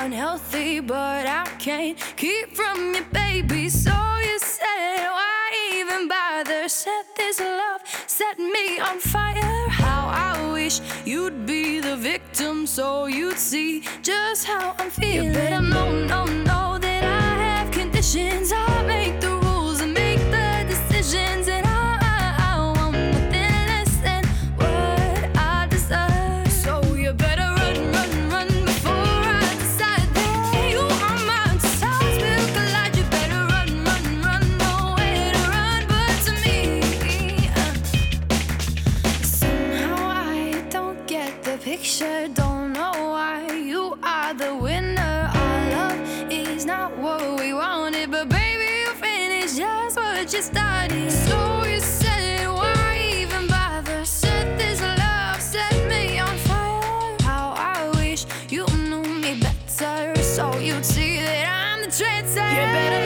unhealthy, but I can't keep from you, baby. So you said, why even bother? Set this love, set me on fire. How I wish you'd be the victim, so you'd see just how I'm feeling. You better know that I have conditions. I'll make the rules and make the decisions, and I want nothing less than what I deserve. So you better run before I decide that you are mine. Souls will collide. You better run, nowhere to run but to me. Somehow I don't get the picture, don't know why you are the winner. Our love is not what we wanted, but baby, you finished just what you started. So you said, why even bother? Set this love, set me on fire. How I wish you knew me better, so you'd see that I'm the trendsetter. You better